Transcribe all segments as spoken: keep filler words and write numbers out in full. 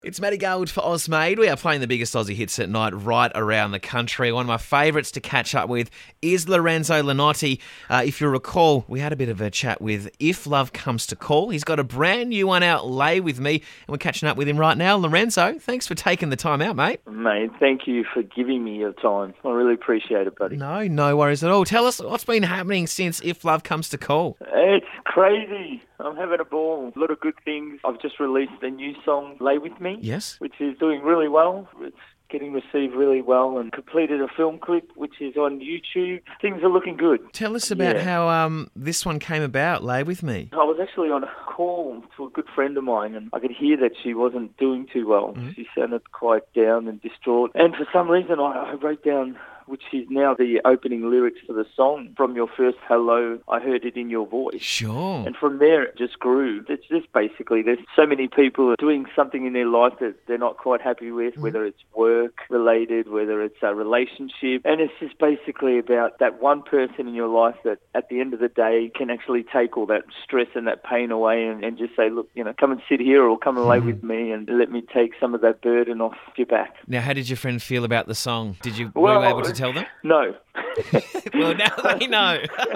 It's Matty Garwood for Ozmade. We are playing the biggest Aussie hits at night right around the country. One of my favourites to catch up with is Lorenzo Lanotti. Uh, if you recall, we had a bit of a chat with If Love Comes to Call. He's got a brand new one out, Lay With Me, and we're catching up with him right now. Lorenzo, thanks for taking the time out, mate. Mate, thank you for giving me your time. I really appreciate it, buddy. No, no worries at all. Tell us what's been happening since If Love Comes to Call. It's crazy. I'm having a ball. A lot of good things. I've just released a new song, Lay With Me. Yes. Which is doing really well. It's getting received really well, and completed a film clip which is on YouTube. Things are looking good. Tell us about Yeah. how um, this one came about, Lay With Me. I was actually on a call to a good friend of mine, and I could hear that she wasn't doing too well. Mm-hmm. She sounded quite down and distraught. And for some reason, I, I wrote down, which is now the opening lyrics for the song, from your first hello, I heard it in your voice. Sure. And from there, it just grew. It's just basically, there's so many people doing something in their life that they're not quite happy with, Mm-hmm. whether it's work-related, whether it's a relationship. And it's just basically about that one person in your life that at the end of the day can actually take all that stress and that pain away and, and just say, look, you know, come and sit here or come and lay with me and let me take some of that burden off your back. Now, how did your friend feel about the song? Did you Well, were you able to tell them? No. Well, now they know.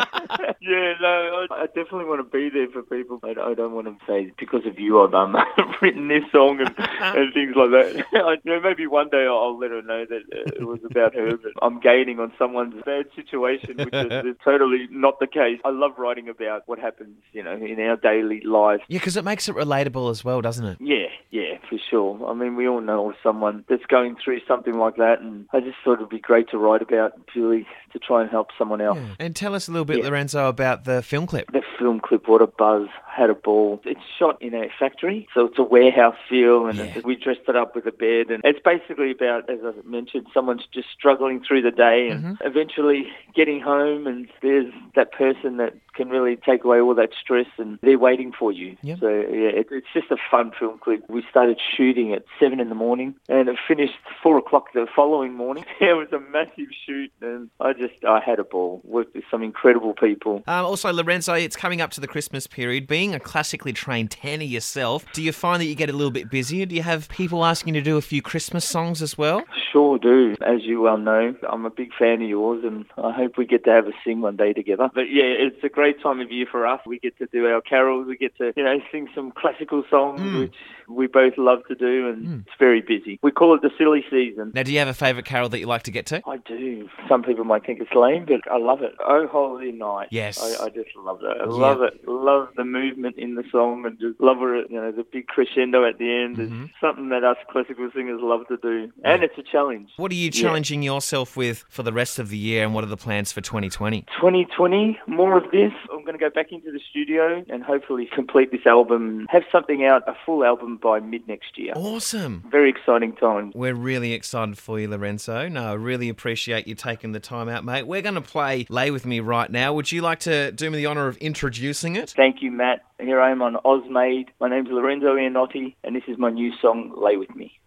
Yeah, no, I, I definitely want to be there for people. I, I don't want to say, because of you I've um, written this song and, and things like that. I, you know, maybe one day I'll, I'll let her know that uh, it was about her, but I'm gaining on someone's bad situation, which is, is totally not the case. I love writing about what happens, you know, in our daily life. Yeah, because it makes it relatable as well, doesn't it? Yeah, yeah, for sure. I mean, we all know of someone that's going through something like that, and I just thought it'd be great to write about, purely to try and help someone else. Yeah. And tell us a little bit, Yeah. Lorenzo, about the film clip. The film clip, what a buzz, had a ball. It's shot in a factory, so it's a warehouse feel, and Yeah. it's, we dressed it up with a bed, and it's basically about, as I mentioned, someone's just struggling through the day and Mm-hmm. eventually getting home, and there's that person that can really take away all that stress, and they're waiting for you. Yep. So yeah, it, it's just a fun film clip. We started shooting at seven in the morning, and it finished four o'clock the following morning. It was a massive shoot, and I just I had a ball. Worked with some incredible people. Um, also, Lorenzo, it's coming up to the Christmas period. Being a classically trained tenor yourself, do you find that you get a little bit busier? Do you have people asking you to do a few Christmas songs as well? Sure do. As you well know, I'm a big fan of yours, and I hope we get to have a sing one day together. But yeah, it's a great time of year for us. We get to do our carols. We get to, you know, sing some classical songs, Mm. which we both love to do, and it's very busy. We call it the silly season. Now, do you have a favourite carol that you like to get to? I do. Some people might think it's lame, but I love it. Oh, Holy Night. Yes. I, I just love that. I love Yeah. it. Love the movement in the song, and just love it. You know, the big crescendo at the end Mm-hmm. is something that us classical singers love to do, and it's a challenge. What are you Yeah. challenging yourself with for the rest of the year, and what are the plans for twenty twenty? twenty twenty, more of this. I'm going to go back into the studio and hopefully complete this album, have something out, a full album by mid next year. Awesome. Very exciting time. We're really excited for you, Lorenzo. No, I really appreciate you taking the time out, mate. We're going to play Lay With Me right now. Would you like to do me the honour of introducing it? Thank you, Matt. Here I am on Ozmade. My name's Lorenzo Iannotti, and this is my new song, Lay With Me.